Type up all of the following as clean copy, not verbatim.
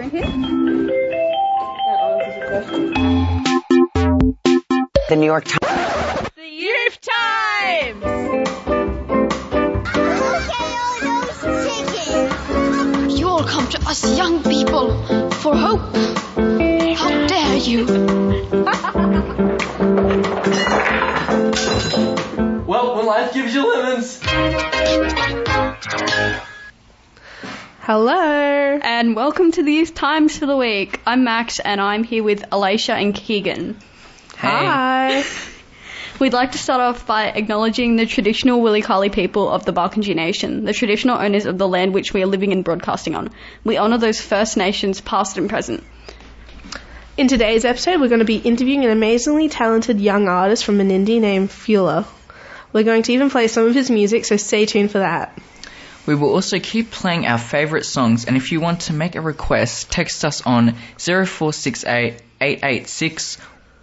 boyfriend here? That answers your question. The New York Times. The Youth Times! You all come to us young people for hope. How dare you? Well, when life gives you lemons. Hello. And welcome to the Youth Times for the week. I'm Max and I'm here with Alicia and Keegan. Hi. We'd like to start off by acknowledging the traditional Willikali people of the Barkindji Nation, the traditional owners of the land which we are living and broadcasting on. We honour those First Nations past and present. In today's episode, we're going to be interviewing an amazingly talented young artist from Menindee named Fuller. We're going to even play some of his music, so stay tuned for that. We will also keep playing our favourite songs, and if you want to make a request, text us on 0468 886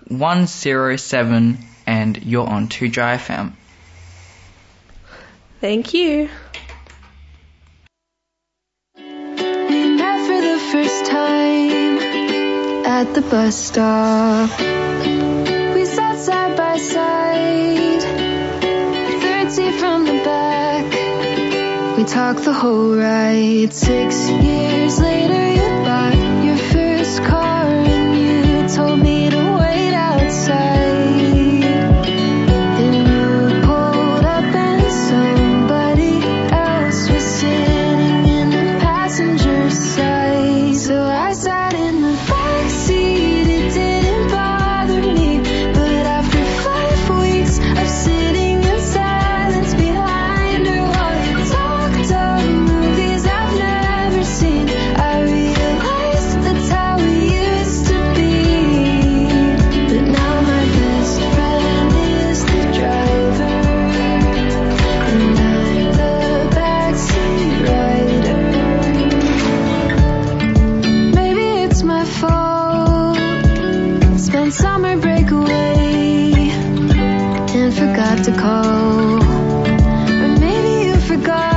107 and you're on 2Dry FM. Thank you. We met for the first time at the bus stop. We sat side by side, third seat from the back. We talked the whole ride. 6 years later, you bought your first car and you told me to wait outside. Then you pulled up and somebody else was sitting in the passenger side. So I sat in the back seat, it didn't bother me. But after 5 weeks of sitting in silence behind her while you talked of movies I've never seen, I realized that's how we used to be. But now my best friend is the driver, and I'm the backseat rider. Maybe it's my fault. Spent summer break away and forgot to call. Or maybe you forgot.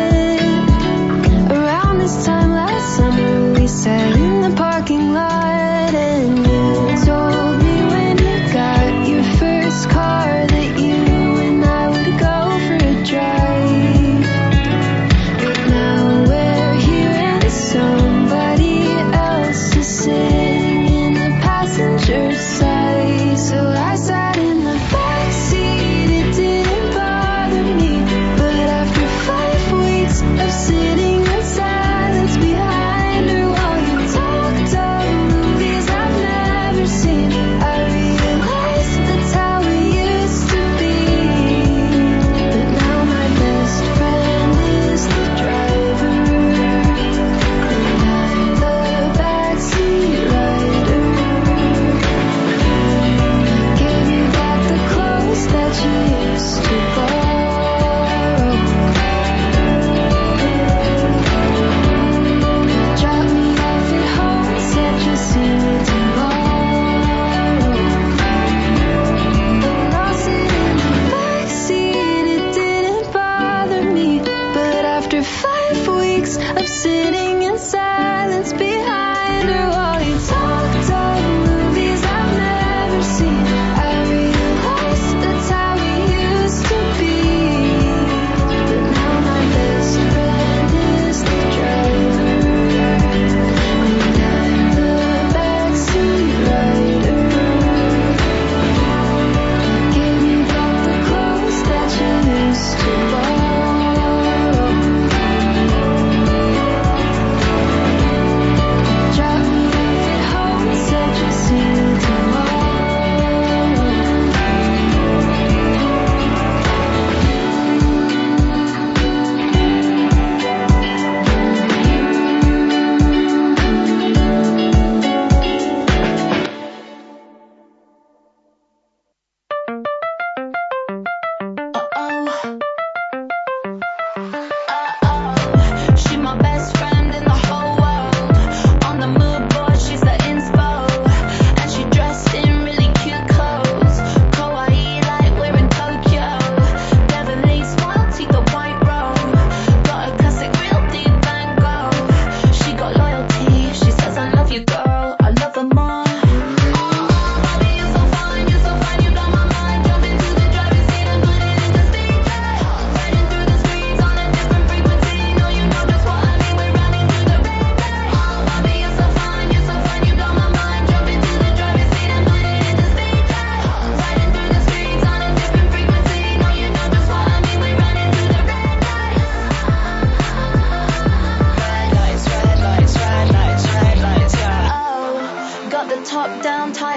Around this time last summer we sat in the parking lot and you told me when you got your first car that you and I would go for a drive. But now we're here and somebody else is sitting in the passenger side. So I sat in the back seat, it didn't bother me. But after 5 weeks of sitting in silence behind her while you talked of movies I've never seen, I realized that's how we used to be. But now my best friend is the driver, and I'm the backseat rider. Give you back the clothes that you used to borrow. Drop me off at home, said you'll see me tomorrow. And I'll sit in the backseat, it didn't bother me. But after 5 weeks of sitting in silence behind her while you talked of movies I've never seen, I realized that's how we used to be. But now my best friend is the driver, and I'm the backseat rider. Give you back the clothes that you used to borrow. Drop me off at home,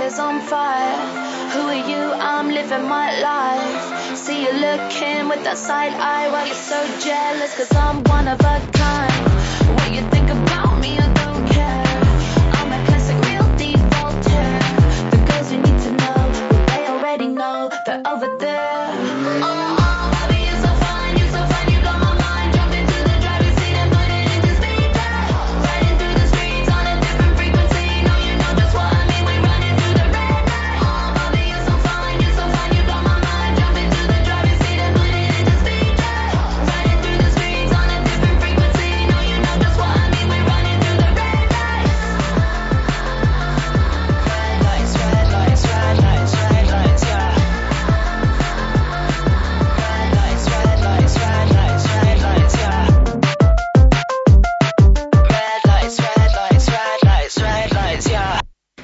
hair's on fire. Who are you? I'm living my life. See you looking with that side eye while you're so jealous, 'cause I'm one of a kind. What you think about me, I don't care. I'm a classic real default here. The girls you need to know, they already know they're over there. Baby, you're so fine, you blow my mind. Jump into the driver's seat and put it into speed dial. Riding through the streets on a different frequency. No, you know just what I mean. We're running through the red light. Baby, you're so fine, you blow my mind. Jump into the driver's seat and put it into speed dial. Riding through the streets on a different frequency. No, you know just what I mean. We're running through the red lights. Red lights, red lights, red lights, yeah. Red lights, red lights, red lights, red lights, yeah. Red lights, red lights, red lights, red lights, yeah.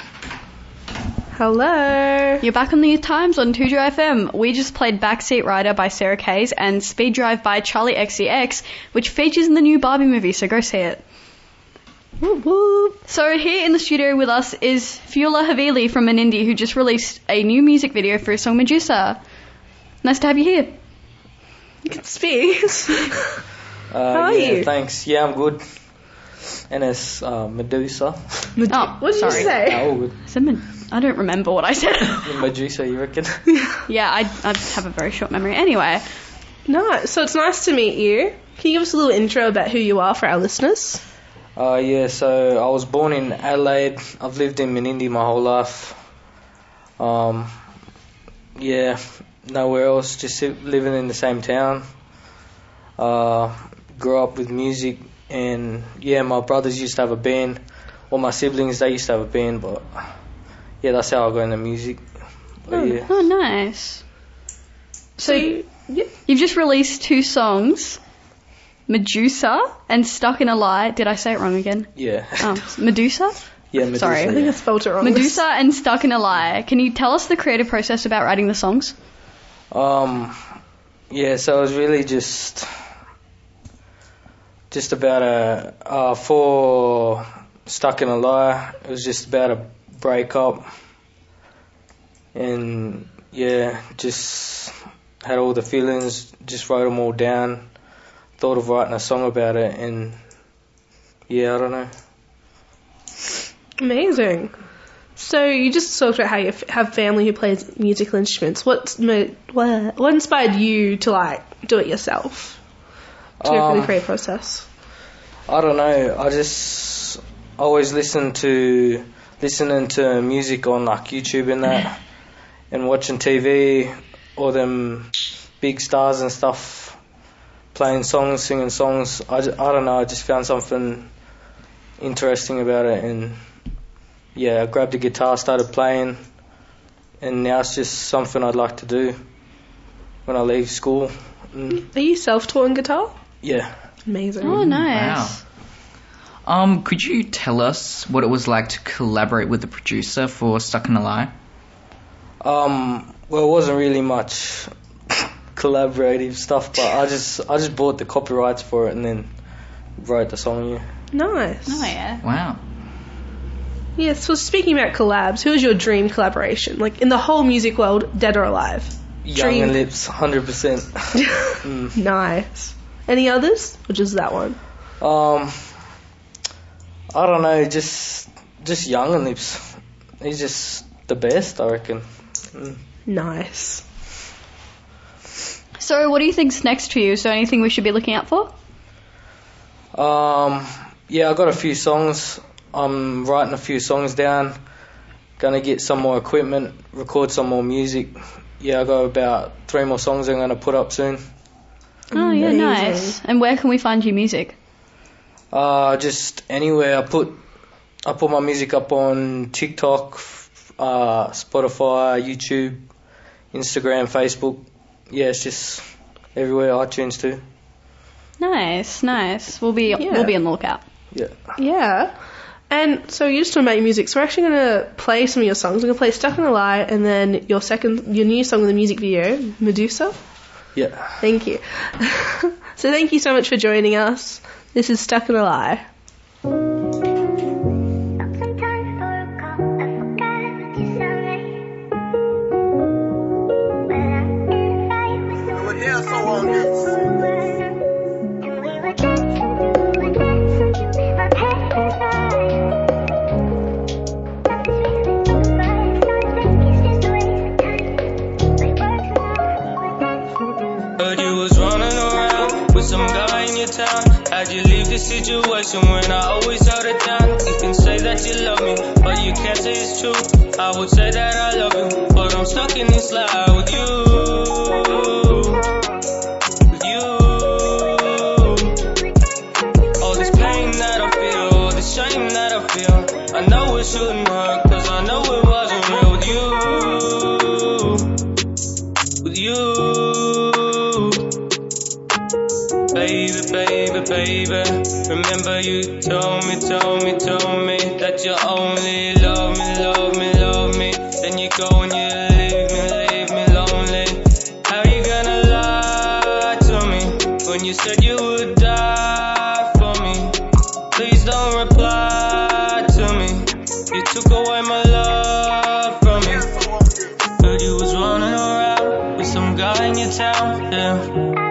Hello. You're back on the Times on 2 FM. We just played Backseat Rider by Sarah Kays and Speed Drive by Charlie XCX, which features in the new Barbie movie, so go see it. Whoop, whoop. So here in the studio with us is Fiula Havili from Menindee, who just released a new music video for his song Medusa. Nice to have you here. You can speak. How are yeah, you? Thanks. Yeah, I'm good. And it's Medusa. Oh, What did sorry. you say? All good. I don't remember what I said. Medusa, you reckon? Yeah, I have a very short memory. Anyway, No, so it's nice to meet you. Can you give us a little intro about who you are for our listeners? Yeah, so I was born in Adelaide. I've lived in Menindee my whole life. Yeah, nowhere else, just living in the same town. Grew up with music, and yeah, my brothers used to have a band. All my siblings, they used to have a band, but yeah, that's how I got into music. But, yeah. oh nice. So yeah. you've just released 2 songs, Medusa and Stuck in a Lie. Did I say it wrong again? Yeah. Medusa? Yeah, Medusa. Sorry. I think I Yeah. spelled it wrong. Medusa and Stuck in a Lie. Can you tell us the creative process about writing the songs? Yeah, so it was really just about for Stuck in a Lie. It was just about a breakup, and yeah, just had all the feelings, just wrote them all down, thought of writing a song about it, and yeah, I don't know. Amazing. So you just talked about how you have family who plays musical instruments. What inspired you to do it yourself? To go through the creative process. I don't know. I just always listening to music on YouTube and that, and watching TV, all them big stars and stuff playing songs, singing songs. I don't know. I just found something interesting about it, and yeah, I grabbed a guitar, started playing, and now it's just something I'd like to do when I leave school. Are you self-taught on guitar? Yeah. Amazing. Oh, nice. Wow. Could you tell us what it was like to collaborate with the producer for Stuck in a Lie? Well, it wasn't really much collaborative stuff, but I just bought the copyrights for it and then wrote the song. Yeah. Nice. Oh, yeah. Wow. Yes, so speaking about collabs, who is your dream collaboration? Like, in the whole music world, dead or alive? Young and Lips, 100%. Nice. Any others? Or just that one? I don't know, just Young and Lips. He's just the best, I reckon. Nice. So what do you think's next for you? Is there anything we should be looking out for? Yeah, I got a few songs. I'm writing a few songs down. Gonna get some more equipment, record some more music. Yeah, I got about 3 more songs I'm gonna put up soon. Oh, yeah, Amazing. nice. And where can we find your music? Just anywhere. I put my music up on TikTok, Spotify, YouTube, Instagram, Facebook. Yeah, it's just everywhere. iTunes too. Nice, nice. We'll be on the lookout. Yeah. Yeah. And so you just talking about your music, so we're actually going to play some of your songs. We're going to play Stuck in a Lie and then your new song with the music video, Medusa. Yeah. Thank you. So thank you so much for joining us. This is Stuck in a Lie. Sometimes for a call, I forgot what you sound good situation when I always held it down. You can say that you love me, but you can't say it's true. I would say that I love you, but I'm stuck in this lie with you. With you. All this pain that I feel, all this shame that I feel, I know it shouldn't hurt, cause I know it wasn't real with you. With you. Baby, baby, baby, remember you told me that you only love me. Then you go and you leave me lonely. How you gonna lie to me when you said you would die for me? Please don't reply to me. You took away my love from me. Heard you was running around with some guy in your town, yeah.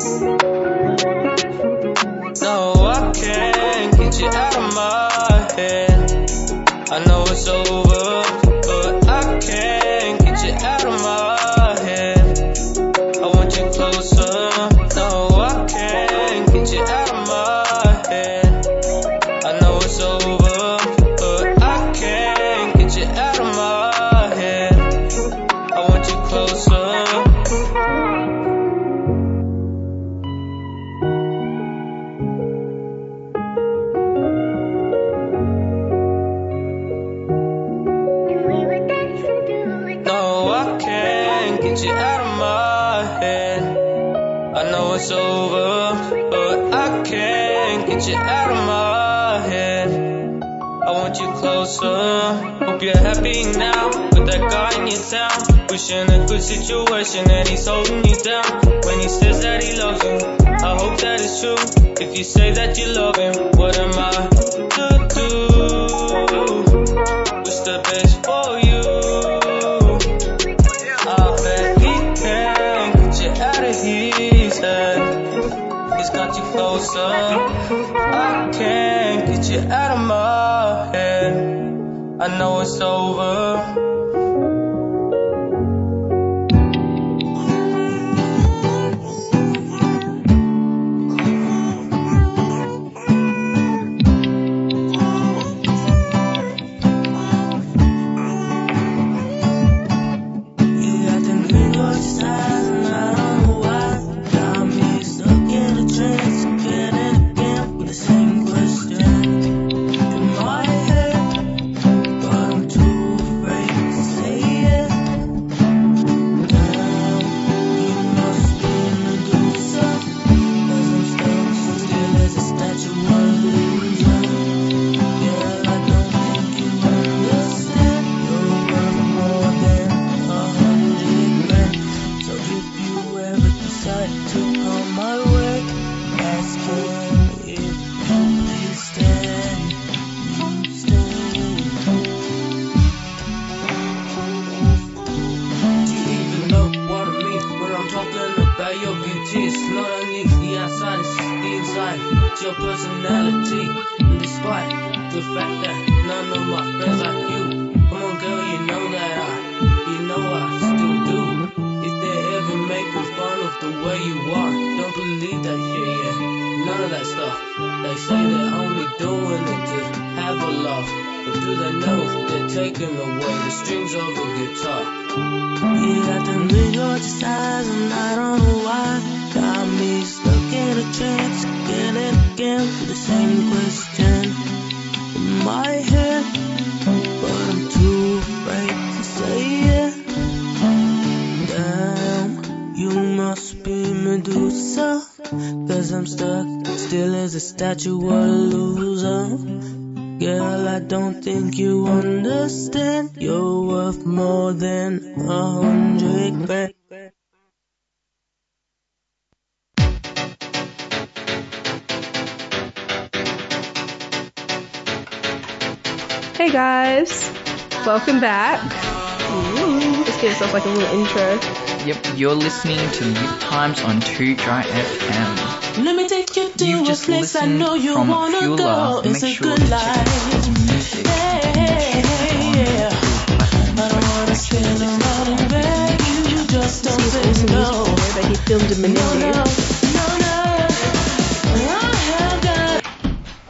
No, I can't get you out of my head. I know it's over, but I can't get you out of my head. I want you closer. No, I can't get you out of my head. I know it's over, but I can't get you out of my head. I want you closer. Get you out of my head. I know it's over, but I can't get you out of my head. I want you closer. Hope you're happy now with that guy in your town. Wishing a good situation and he's holding you down. When he says that he loves you, I hope that it's true. If you say that you love him, what am I to do? Wish the best for you. His head, he's got you closer. I can't get you out of my head. I know it's over. Your personality, despite the fact that none of my friends like you. Come on, girl, you know I still do. If they ever making fun of the way you are, don't believe that shit, yeah. None of that stuff. They say they're only doing it to have a laugh, but do they know they're taking away the strings of a guitar? You got them big gorgeous eyes and I don't know why. Got me stuck in a trance again and again with the same question in my head, but I'm too afraid to say it. Damn, you must be Medusa, cause I'm stuck still as a statue of a loser. Girl, I don't think you understand. You're worth more than 100 grand. Hey guys, welcome back. Let's give ourselves like a little intro. Yep, you're listening to Youth Times on 2 Dry FM. Let me take you to You've a just place I listened know you from wanna Pula. go. It's Make a sure good to life. check out his music. Yeah. I don't wanna stand around and beg you, just don't say no. That he filmed in Manila. No. I have got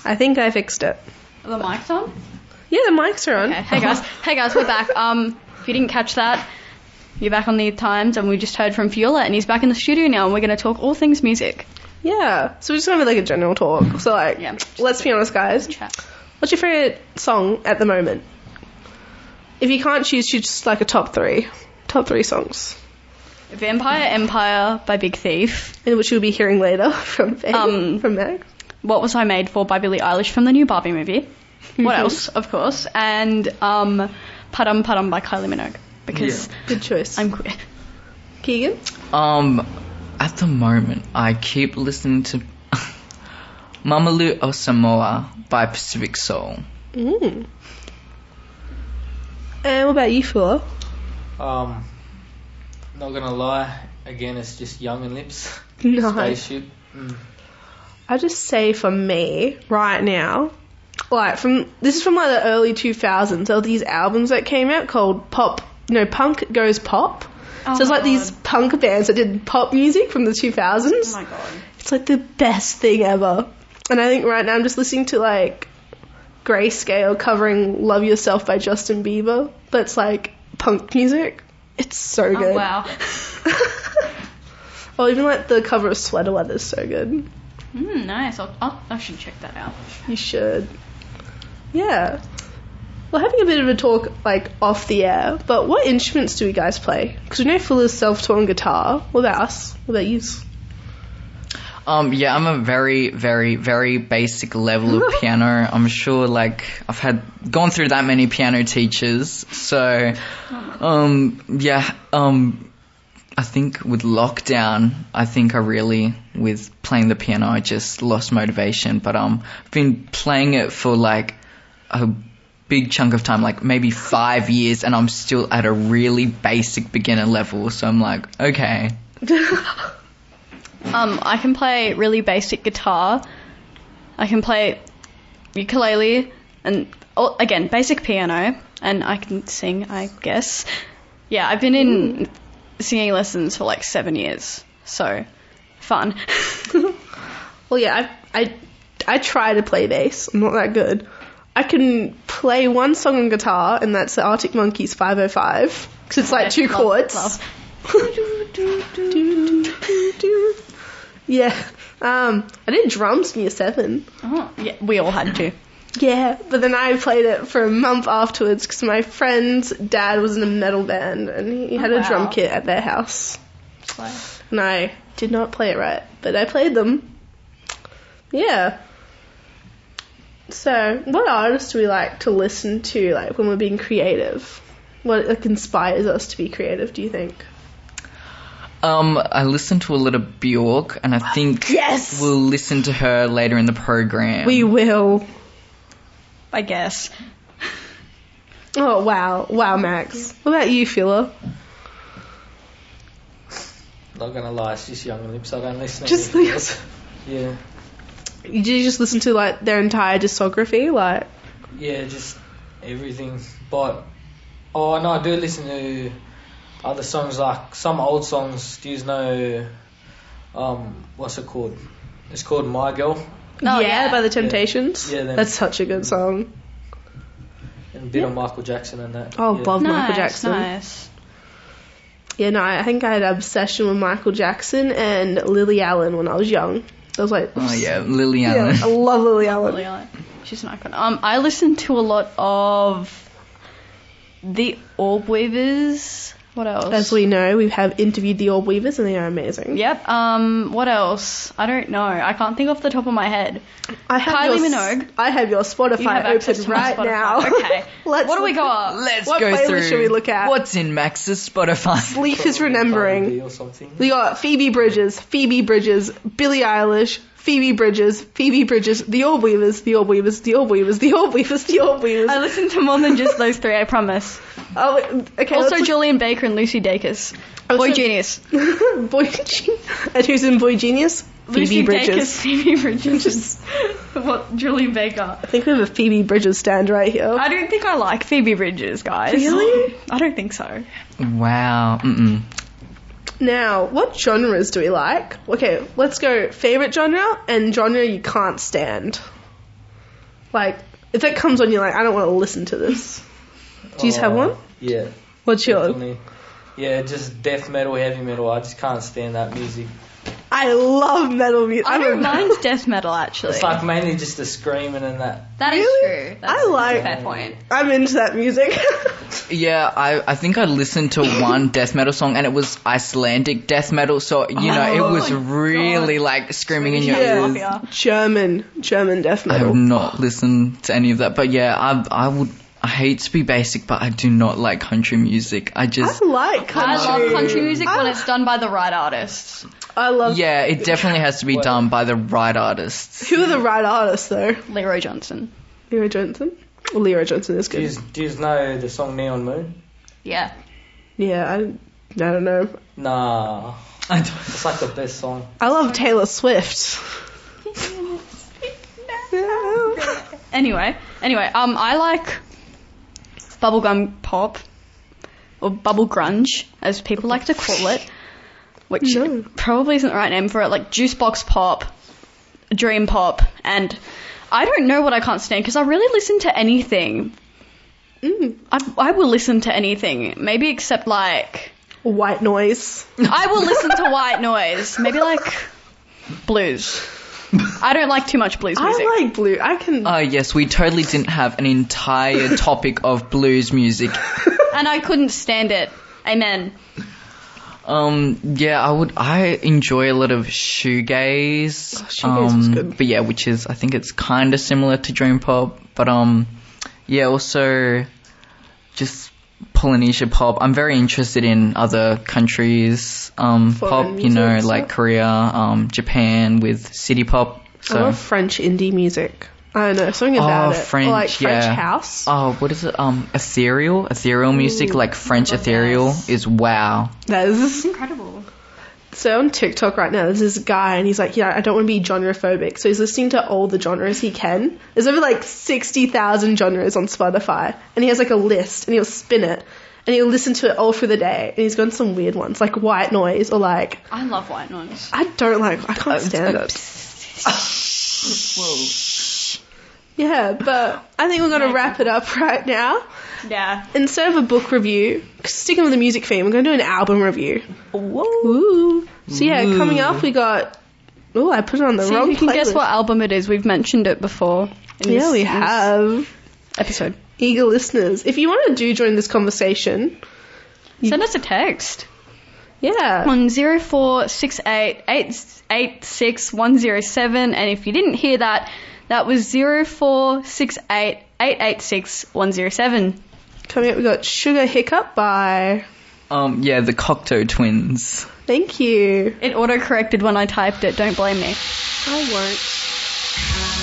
I think I fixed it. Are the mic's on? Yeah, the mics are on. Okay. Hey guys, we're back. If you didn't catch that, you're back on the Times, and we just heard from Fiona, and he's back in the studio now, and we're going to talk all things music. Yeah, so we're just going to have like a general talk. So like, Yeah. let's be honest, guys. Chat. What's your favourite song at the moment? If you can't choose just like a top three. Top three songs. Vampire Empire by Big Thief. And which you'll be hearing later from Meg. What Was I Made For by Billie Eilish from the new Barbie movie. What else, of course. And Padam Padam by Kylie Minogue. Because Good choice. I'm queer. Keegan? At the moment, I keep listening to Mamalu Osamoa by Pacific Soul. And what about you, Phil? Not gonna lie, again, it's just Young and Lips. No. Spaceship. I just say for me, right now, like this is from like the early 2000s. There were these albums that came out called Punk Goes Pop. Oh So it's my like these God. punk bands that did pop music from the 2000s. Oh my god. It's like the best thing ever. And I think right now I'm just listening to like Grayscale covering Love Yourself by Justin Bieber. But it's like punk music. It's so good. Oh, wow. Or even like the cover of Sweater Weather is so good. Nice. I should check that out. You should. Yeah. We're having a bit of a talk like off the air, but what instruments do you guys play? Because we know Phil is self-taught on guitar. What about us? What about you? Yeah, I'm a very, very, very basic level of piano. I'm sure, like, gone through that many piano teachers. So, I think with lockdown, with playing the piano, I just lost motivation. But, I've been playing it for, like, a big chunk of time, like maybe 5 years, and I'm still at a really basic beginner level. So I'm like, okay. I can play really basic guitar. I can play ukulele and again basic piano, and I can sing, I guess. Yeah, I've been in singing lessons for like 7 years, so fun. Well, yeah, I try to play bass. I'm not that good. I can play one song on guitar, and that's the Arctic Monkeys 505, because it's like two chords. Love. Yeah. I did drums in year 7. Oh, yeah, we all had to. Yeah, but then I played it for a month afterwards because my friend's dad was in a metal band and he had a drum kit at their house. Wow. And I did not play it right, but I played them. Yeah. So, what artists do we like to listen to, like, when we're being creative? What like, inspires us to be creative, do you think? I listened to a lot of Bjork, and I think Yes! we'll listen to her later in the program. We will. I guess. Oh, wow. Wow, Max. What about you, Phila? Not gonna lie, it's just Young and Lips. I don't listen to Just anything else. Yeah. Did you just listen to, like, their entire discography? Like, Yeah, just everything. But, oh no, I do listen to other songs, like some old songs. Do you know, what's it called? It's called My Girl. Oh, yeah, yeah. by the Temptations? Yeah, them. That's such a good song. And a bit of Michael Jackson and that. Oh, yeah. love Michael Nice, Jackson. nice. Yeah, no, I think I had an obsession with Michael Jackson and Lily Allen when I was young. I was like, Oh yeah, Lily yeah, Allen. I love Lily Allen. Really like. She's an icon. I listen to a lot of the Orb Weavers. What else? As we know, we have interviewed the Orb Weavers and they are amazing. Yep. What else? I don't know. I can't think off the top of my head. I have Kylie your, Minogue. I have your You Spotify have access open to my right Spotify. now. Okay. Let's What do we look- got? Let's What go playlist through. should we look at? What's in Max's Spotify? Sleep is Probably remembering. Cardi B or something. We got Phoebe Bridgers, Billie Eilish, Phoebe Bridgers, the Orb Weavers, the Orb Weavers, the Orb Weavers, the Orb Weavers, the Orb Weavers. I listen to more than just those three, I promise. Oh, okay. Also, let's look- Julian Baker and Lucy Dacus. Oh, Boy so- Genius. Boy Genius. And who's in Boy Genius? Lucy Phoebe Bridgers. Dacus, Phoebe Bridges. What? Julian Baker. I think we have a Phoebe Bridgers stand right here. I don't think I like Phoebe Bridges, guys. Really? I don't think so. Wow. Mm-mm. Now, what genres do we like? Okay, let's go favorite genre and genre you can't stand. Like, if that comes on, you're like, I don't want to listen to this. Do you have one? Yeah. What's yours? Definitely. Yeah, just death metal, heavy metal. I just can't stand that music. I love metal music. I don't mind death metal, actually. It's like mainly just the screaming and that. That is Really? true. That's I like- a fair point. I'm into that music. Yeah, I think I listened to one death metal song and it was Icelandic death metal, so it was really like screaming in your Yeah. ears. Yeah. German death I have metal. not listened to any of that, but yeah, I hate to be basic, but I do not like country music. I I just like country. I love country music when it's done by the right artists. I love. yeah, it definitely has to be done by the right artists. Who are the right artists though? Leroy Johnson. Leroy Johnson. Well, Leroy Johnson is Do good. you know the song Neon Moon? Yeah. Yeah, I don't know. Nah. I don't. It's like the best song. I love Taylor Swift. Anyway, I like bubblegum pop, or bubble grunge, as people like to call it, which No. probably isn't the right name for it, like juice box pop, dream pop, and I don't know what I can't stand, because I really listen to anything. I will listen to anything, maybe except like, White noise. I will listen to white noise, maybe like blues. I don't like too much blues music. I like blue. I can. Oh yes, we totally didn't have an entire topic of blues music. And I couldn't stand it. Amen. Yeah, I enjoy a lot of shoegaze. shoegaze was good. But yeah, which is, I think it's kind of similar to dream pop. But yeah, also just Polynesia pop. I'm very interested in other countries pop, you music know, and like stuff. Korea, Japan with city pop. I love French indie music. I don't know, something about it. French, or like French yeah. house. Oh, what is it? Ethereal music, like French ethereal is wow. That is Incredible. so on TikTok right now. There's this guy, and he's like, "Yeah, I don't want to be genre-phobic," so he's listening to all the genres he can. There's over like 60,000 genres on Spotify, and he has like a list, and he'll spin it, and he'll listen to it all through the day. And he's gone some weird ones, like white noise, or like I love white noise. I can't stand it. Yeah, but I think we're gonna wrap it up right now. Yeah. Instead of a book review, sticking with the music theme, we're going to do an album review. Ooh. So yeah, coming up we got... Oh, I put it on the See wrong if you can playlist. guess what album it is. We've mentioned it before. in Yeah, we this have. episode. Eager listeners. If you want to join this conversation, Send us a text yeah. on 0468 886 107, and if you didn't hear that, that was 0468 886 107. Coming up we got Sugar Hiccup by... Yeah, the Cocteau Twins. Thank you. It auto-corrected when I typed it, don't blame me. I won't.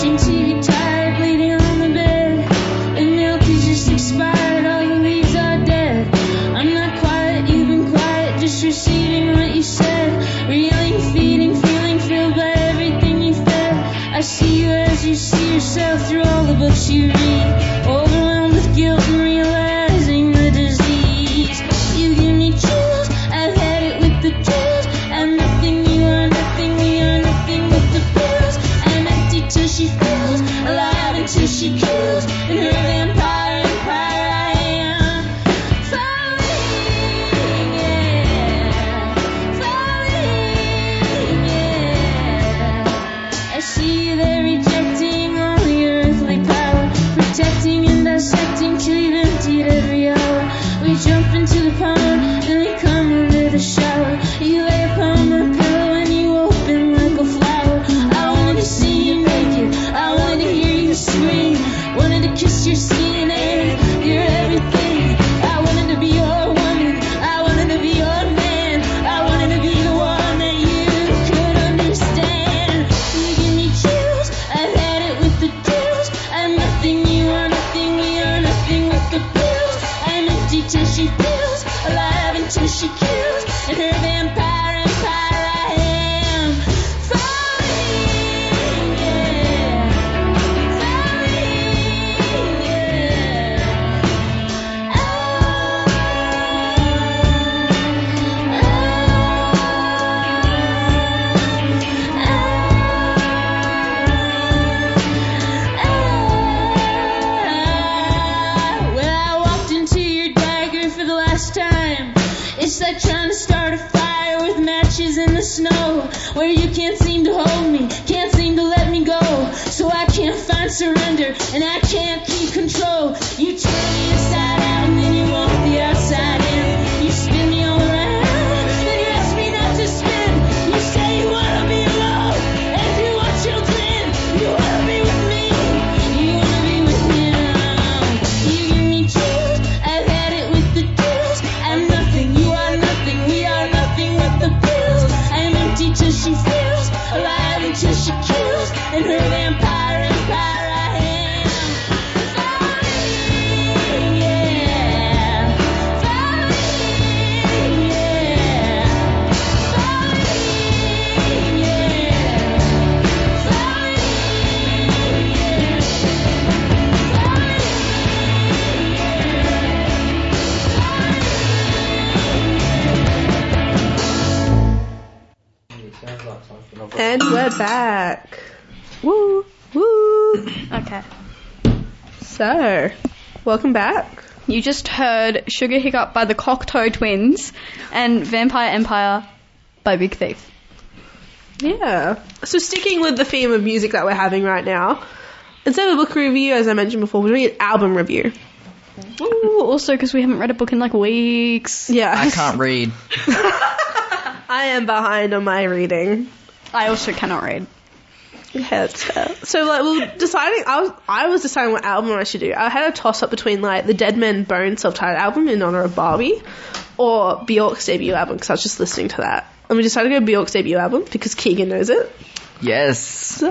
watching TV, tired, bleeding on the bed. The milk is just expired, all the leaves are dead. I'm not quiet, you've been quiet, just receiving what you said. Reeling, feeding, feeling filled by everything you fed. I see you as you see yourself through all the books you read. Overwhelmed with guilt and realizing the disease. You give me chills, I've had it with the chills. I'm nothing, you are nothing, we are nothing but the pills. I'm empty till she fills, alive until she kills. In her vampire empire I am falling, yeah, falling, yeah. I see you there rejecting all your earthly power, protecting and dissecting till you've emptied every hour. We jump into the pond, then we come under the shower. You lay upon my pillow and you open like a flower. I wanted to see you naked, I wanted to hear you scream, wanted to kiss your skin and you're everything. I wanted to be your woman, I wanted to be your man, I wanted to be the one that you could understand. You give me chills, I've had it with the chills. I'm nothing, you are nothing, we are nothing with the pills. I'm empty till she fills, alive until she kills. In her vampire empire I am falling, yeah, falling, yeah. Well, I walked into your dagger for the last time. It's like trying to start a fire with matches in the snow, where you can't seem to hold me, can't seem to let me go. So I can't find surrender, and I can't keep control. You turn me inside out, and then you walk the outside in. You spin me all around, then you ask me not to spin. You say you wanna be alone, and you want children. You wanna be with me, you wanna be with me now. You give me chills, I've had it with the chills. I'm nothing, you are nothing, we are nothing with the pills. I'm empty till she fills, alive until she kills. In her vampire empire I am falling, yeah, falling, yeah, falling, yeah, falling, And we're back. Woo, woo. Okay. So, welcome back. You just heard Sugar Hiccup by the Cocteau Twins and Vampire Empire by Big Thief. Yeah. So sticking with the theme of music that we're having right now, instead of a book review, as I mentioned before, we're doing an album review. Ooh, also because we haven't read a book in like weeks. Yeah. I can't read. I am behind on my reading. I also cannot read. Yeah, it's fair. So like we were deciding, I was deciding what album I should do. I had a toss up between like the Dead Men Bone self-titled album in honor of Barbie, or Bjork's debut album because I was just listening to that. And we decided to go Bjork's debut album because Keegan knows it. Yes.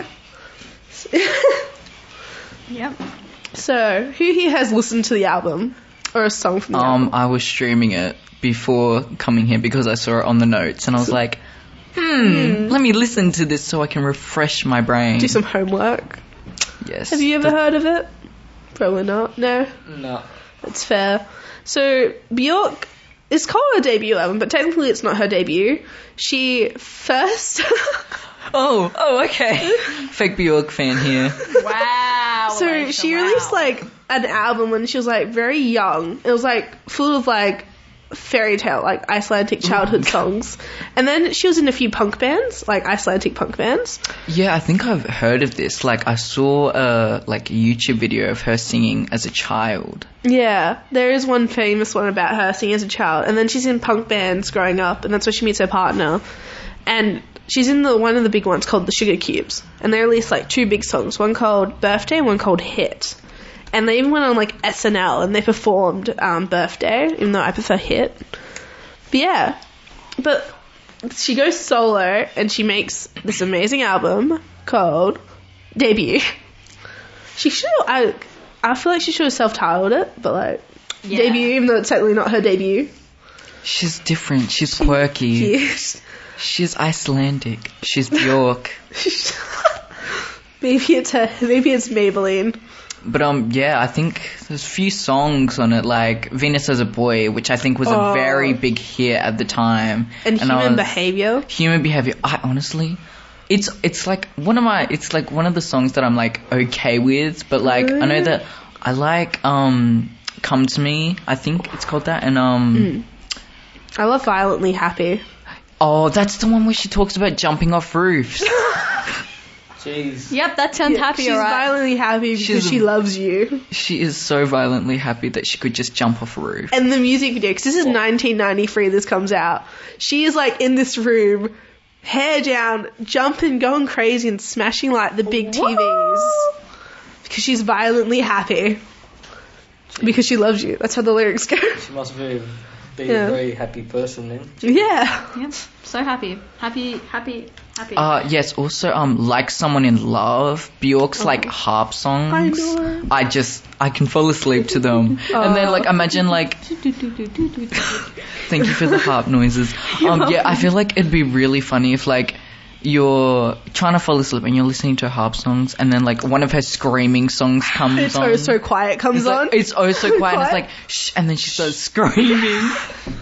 Yep. So who here has listened to the album or a song from the album? I was streaming it before coming here because I saw it on the notes and I was like, let me listen to this so I can refresh my brain. Do some homework. Yes. Have you ever heard of it? Probably not. No. No. That's fair. So Bjork is called her debut album, but technically it's not her debut. She first... Oh, okay. Fake Bjork fan here. Wow. So she released like an album when she was like very young. It was like full of like fairy tale, like Icelandic childhood songs. And then she was in a few punk bands, like Icelandic punk bands. Yeah, I think I've heard of this. Like I saw a YouTube video of her singing as a child. Yeah, there is one famous one about her singing as a child. And then she's in punk bands growing up, and that's where she meets her partner. And she's in one of the big ones called the Sugar Cubes. And they released like 2 big songs, one called Birthday and one called Hit. And they even went on like SNL and they performed Birthday, even though I prefer Hit. But yeah, but she goes solo and she makes this amazing album called Debut. She should. I feel like she should have self-titled it, but like Yeah. debut, even though it's technically not her debut. She's different. She's quirky. Yes. She's Icelandic. She's Bjork. Maybe it's her. Maybe it's Maybelline. But yeah, I think there's a few songs on it, like Venus as a Boy, which I think was a very big hit at the time. And Human Behavior. Human Behavior. I honestly, it's like one of the songs that I'm like okay with, but like I know that I like Come to Me, I think it's called that, and I love Violently Happy. Oh, that's the one where she talks about jumping off roofs. Jeez. Yep, that sounds happy, She's alright. violently happy because she loves you. She is so violently happy that she could just jump off a roof. And the music video, because this is 1993, this comes out. She is like in this room, hair down, jumping, going crazy and smashing like the big TVs. Because she's violently happy. Because she loves you. That's how the lyrics go. She must be a very happy person then. Yeah. Yep, so happy. Happy. Yes, also, Like Someone in Love, Bjork's, like, harp songs. I know. I can fall asleep to them. And then, like, imagine, like, thank you for the harp noises. Yeah, I feel like it'd be really funny if, like, you're trying to fall asleep and you're listening to harp songs and then, like, one of her screaming songs comes It's on. Oh So Quiet comes on. It's Oh So Quiet and it's like, shh, and then she starts screaming.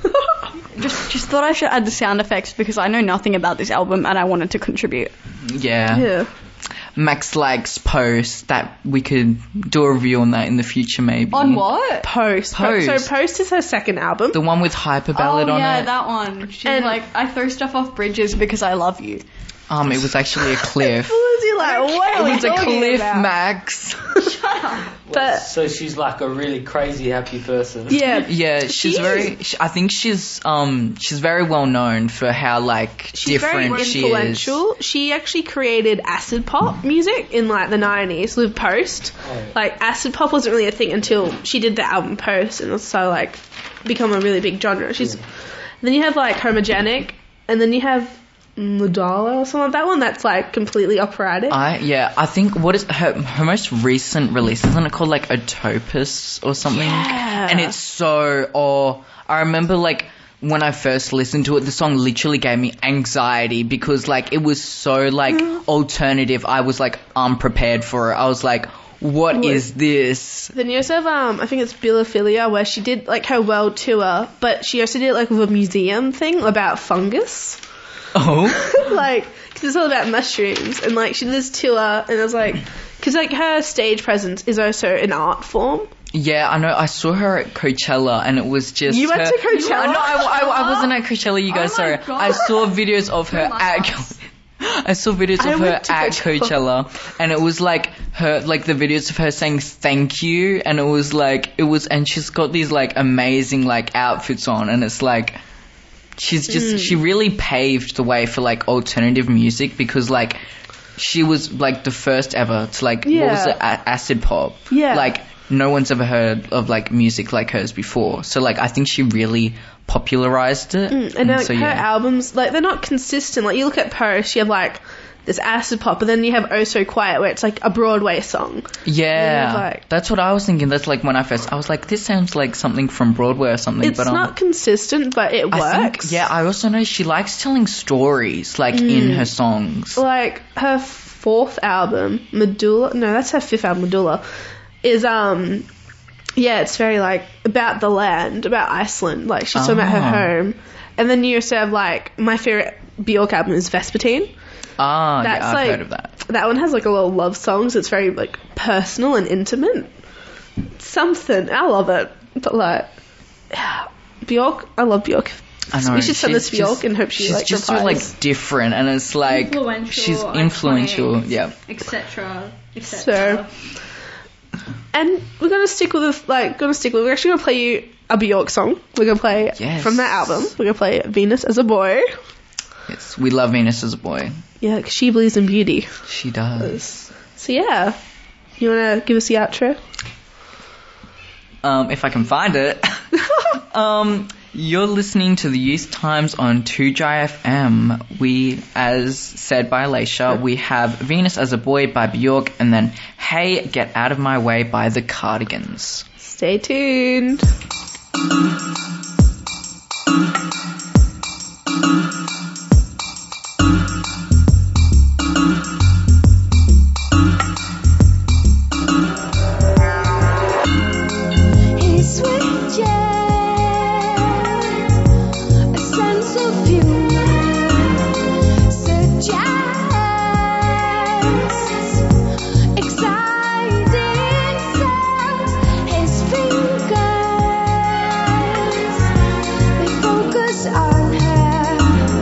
Just thought I should add the sound effects because I know nothing about this album and I wanted to contribute. Yeah. Max likes Post, that we could do a review on that in the future maybe. On what? Post. So Post is her second album. The one with Hyper Ballad on yeah, it. that one. She's And- like, I throw stuff off bridges because I love you. It was actually a cliff. Lizzie, like, what are we It was a talking cliff, about? Max. But So she's like a really crazy happy person. yeah, Yeah, she's I think she's very well known for how like she's very different she is. influential. She actually created acid pop music in like the 90s with Post. Oh. Like acid pop wasn't really a thing until she did the album Post, and it's so like become a really big genre. Then you have like Homogenic, and then you have Madala or something like that one that's like completely operatic. I think what is her most recent release, isn't it called like Utopus or something? Yeah. And it's so I remember like when I first listened to it, the song literally gave me anxiety because like it was so like alternative. I was like unprepared for it. I was like, what is this? Then you also have, I think it's Bibliophilia, where she did like her world tour, but she also did it like with a museum thing about fungus. Oh. Like, because it's all about mushrooms, and like she did this tour, and it was like, because like her stage presence is also an art form. Yeah, I know. I saw her at Coachella, and it was just. You went to Coachella? No, I wasn't at Coachella. You guys, sorry. God. I saw videos of her at. I saw videos of her went to at Coachella, and it was like her, like the videos of her saying thank you, and it was like and she's got these like amazing like outfits on, and it's like. She's just, she really paved the way for like alternative music because like she was like the first ever to like, what was it, acid pop. Yeah. Like no one's ever heard of like music like hers before. So like I think she really popularized it. And like so, her yeah. albums, like they're not consistent. Like you look at Post, you have like this acid pop, but then you have Oh So Quiet, where it's like a Broadway song. Yeah, like- that's what I was thinking. That's like when I was like, this sounds like something from Broadway or something. It's but not consistent, but it works. I think, yeah, I also know she likes telling stories like in her songs. Like her fourth album, Medulla. No, that's her fifth album, Medulla. Is yeah, it's very like about the land, about Iceland. Like she's talking about her home. And then you also have like my favorite Bjork album is Vespertine. Yeah, That's I've like heard of that. That one has like a little love songs. It's very like personal and intimate. Something. I love it. But like Bjork, I love Bjork. I know. We should send this she's to Bjork just- and hope she she's like just so replies. like different, and it's like she's influential. Yeah. Etc. So, and we're gonna stick with we're actually gonna play you a Bjork song. We're gonna play Yes. from that album. We're gonna play Venus as a Boy. Yes, we love Venus as a Boy. Yeah, 'cause she believes in beauty. She does. So yeah, you wanna give us the outro? If I can find it. You're listening to the Youth Times on 2Jai FM. We, as said by Alicia, we have Venus as a Boy by Bjork, and then Hey, Get Out of My Way by the Cardigans. Stay tuned. He switches a sense of humor, suggests exciting sounds. His fingers, they focus on her.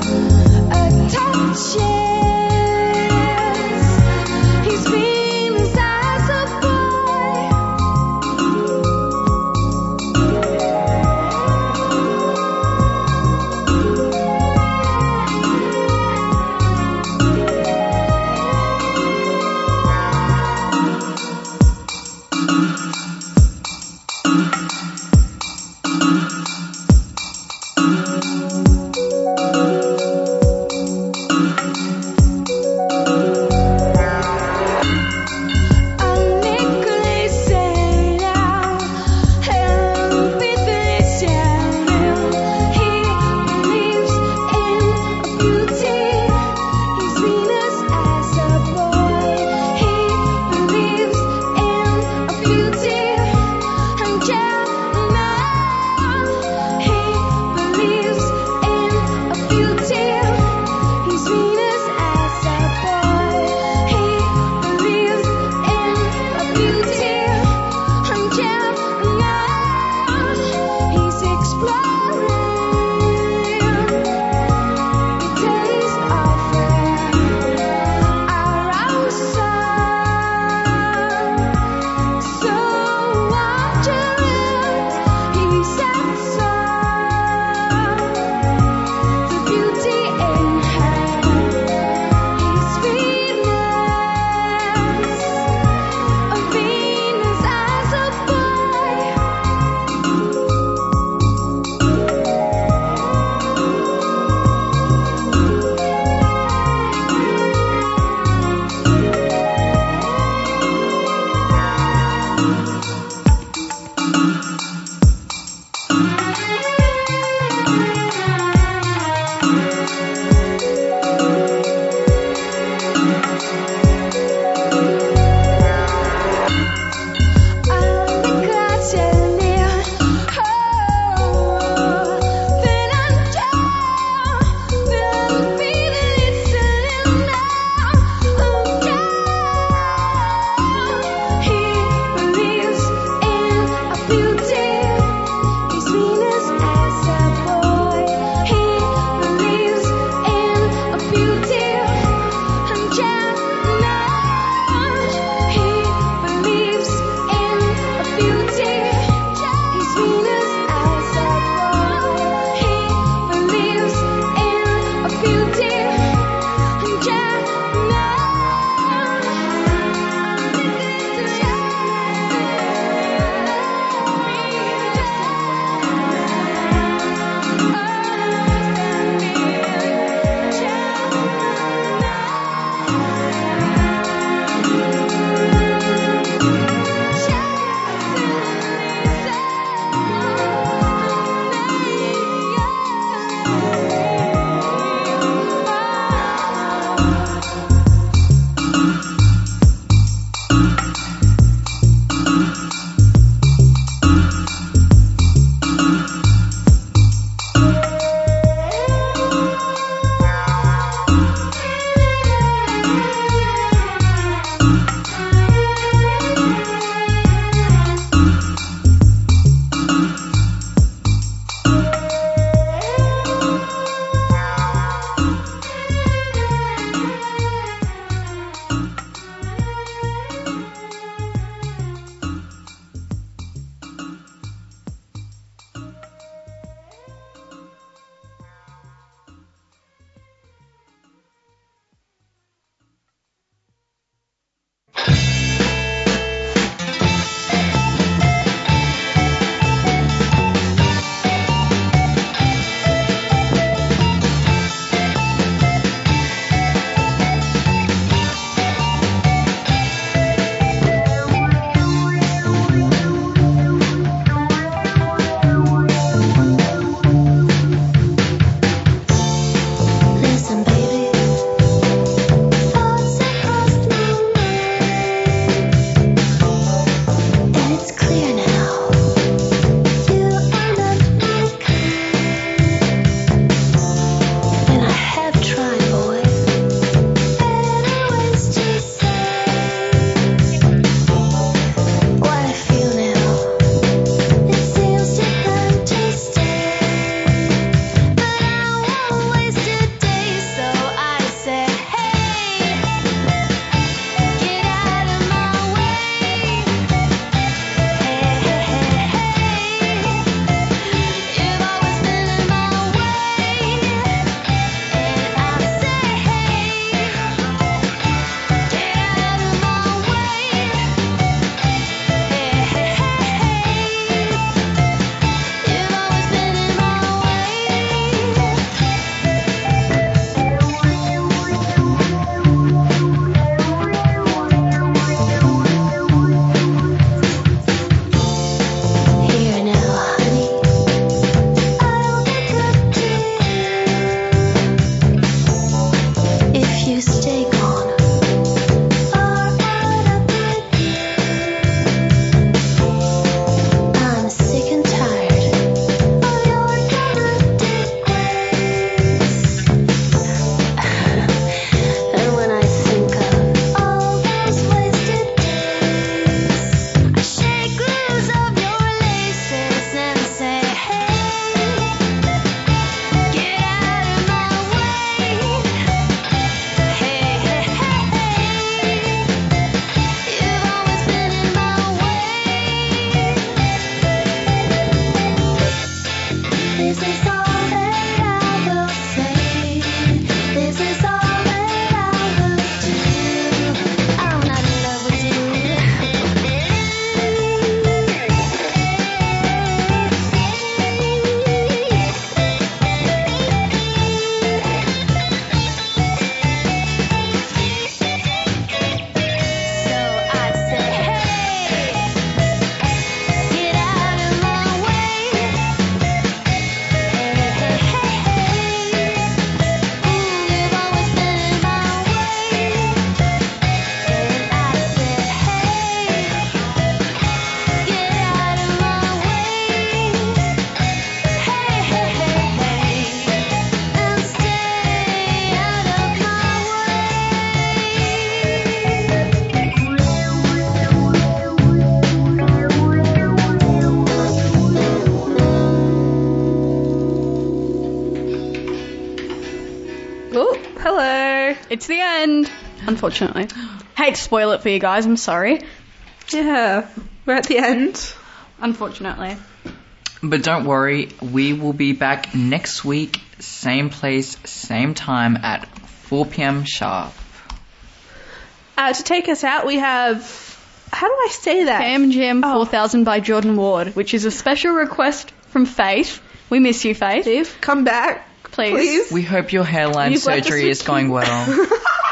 It's the end, unfortunately. Hate to spoil it for you guys, I'm sorry. Yeah, we're at the end. Unfortunately. But don't worry, we will be back next week, same place, same time at 4 p.m. sharp. To take us out, we have... How do I say that? KMGM 4000 by Jordan Ward, which is a special request from Faith. We miss you, Faith. Steve, come back. Please. We hope your hairline You've left us surgery with is going well.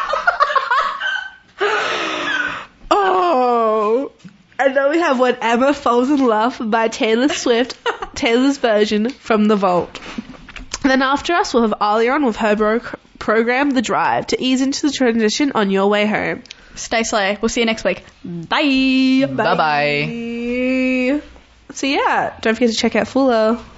Oh. And then we have When Emma Falls in Love by Taylor Swift, Taylor's version from The Vault. And then after us, we'll have Alion with her program, The Drive, to ease into the transition on your way home. Stay slay. We'll see you next week. Bye. Bye-bye. So yeah, don't forget to check out Fuller.